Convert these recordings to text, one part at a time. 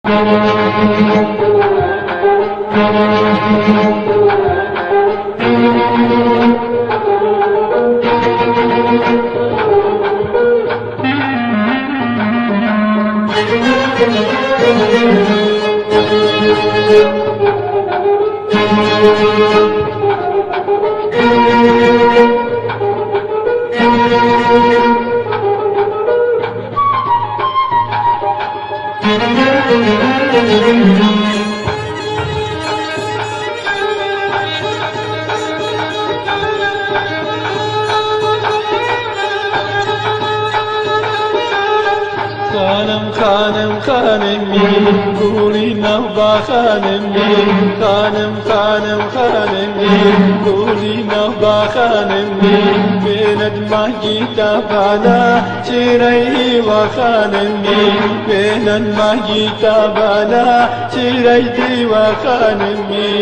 خانم خانمی گوری نوبا خانمی خانمی گوری نوبا خانمی بیند ماهی تابانا چیرایی و خانمی بیند ماهی تابانا چیرایی و خانمی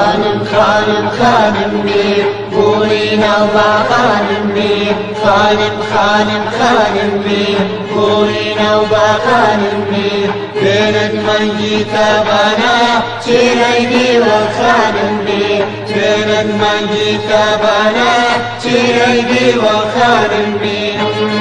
خانمی گوری نوبا خانمی خانمی گوری نوبا خانمی بیند ماهی تابانا چیرایی و خانمی بیند ماهی تابانا چیرایی و خانمی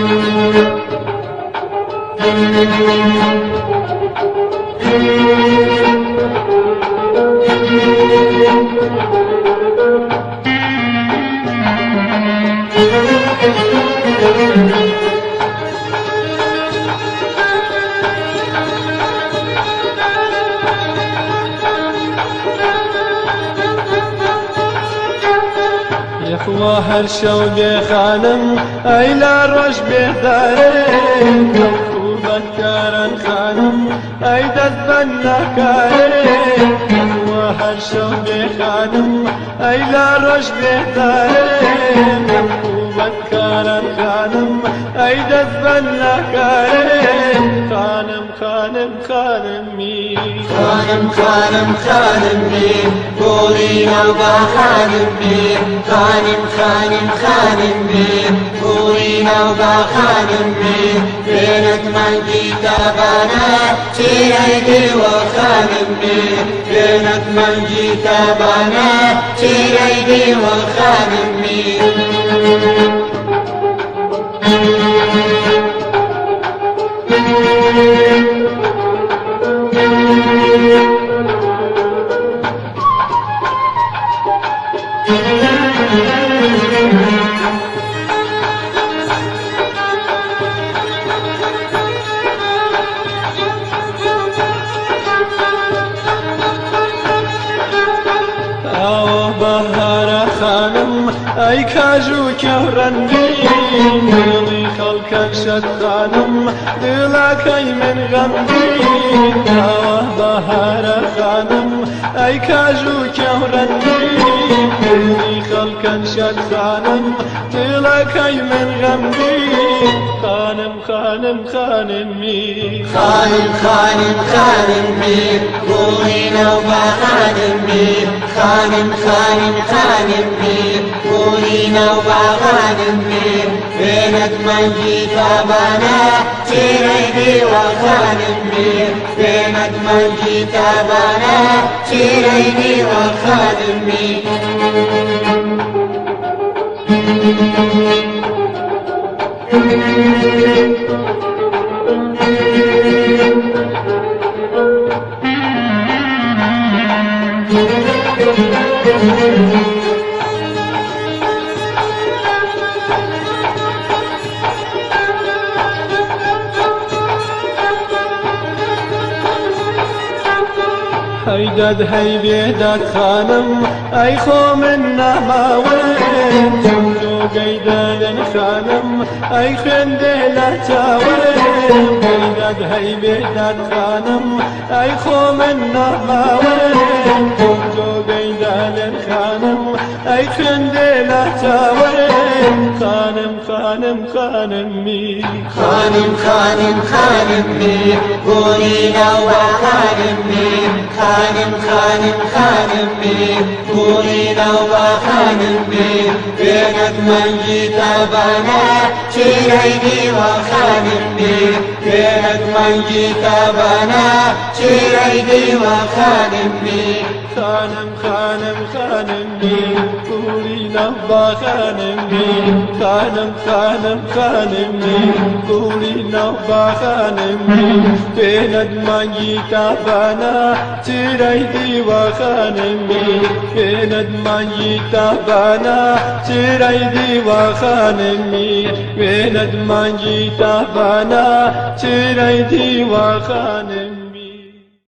يخوا هرشو بخانم ايلا روش بهدارين مكتوبة كارن خانم ايدت بنا كارين يخوا هرشو بخانم ايلا روش بهدارين مكتوبة كارن خانم ايدت بنا كارين خانمي خانمی گوری نوبا خانمی خانمی گوری نوبا خانمی بیند ماهی تابانا چیرایی و خانمی بیند ماهی تابانا چیرایی و خانمی خانم ای کاجو کهرندی دلی خلکن شد خانم دلکای من غمگین بهار خانم ای کاجو کهرندی دلی خلکن شد خانم دلکای من غمگین خانمی گوری نوبا خانمی خانمی گوری نوبا خانمی بیند ماهی تابانا چیرایی و خانمی بیند ماهی تابانا چیرایی و خانمی هيداد هي بيداد خانم اي خو من نهماوين جوجو قيداد خانم اي خنده لا تاوين هيداد هي بيداد خانم اي خو من نهماوين جوجو قيداد دالن خانم ای خندلا چاورم خانم خانم خانم می خانم خانم خانم می گوری نوا خانم می خانم خانم خانم می گوری نوا خانم می بینت منجی تابانا چیرای دیوا خانم می بینت منجی تابانا چیرای دیوا خانم می خانم خانم خانم می گوری نوا خانم می خانم خانم خانم می گوری نوا خانم می بینت منجی تابانا چیرای دیوا خانم می بینت منجی تابانا چیرای دیوا خانم می بینت منجی تابانا چیرای دیوا خانم